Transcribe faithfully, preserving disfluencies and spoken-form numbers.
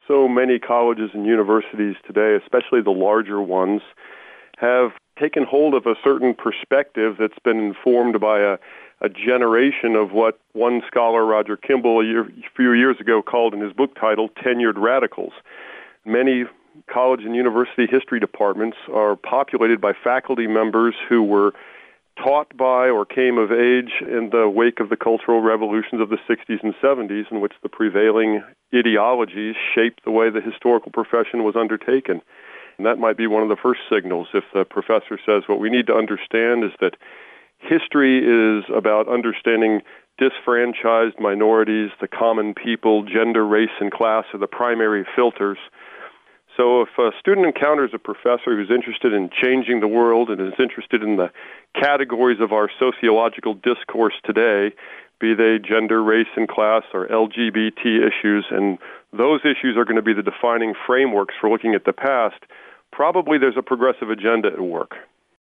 So many colleges and universities today, especially the larger ones, have taken hold of a certain perspective that's been informed by a, a generation of what one scholar, Roger Kimball, a, year, a few years ago called in his book title, tenured radicals. Many college and university history departments are populated by faculty members who were taught by or came of age in the wake of the cultural revolutions of the sixties and seventies, in which the prevailing ideologies shaped the way the historical profession was undertaken. And that might be one of the first signals if the professor says what we need to understand is that history is about understanding disfranchised minorities, the common people, gender, race, and class are the primary filters. So if a student encounters a professor who's interested in changing the world and is interested in the categories of our sociological discourse today, be they gender, race, and class, or L G B T issues, and those issues are going to be the defining frameworks for looking at the past, probably there's a progressive agenda at work.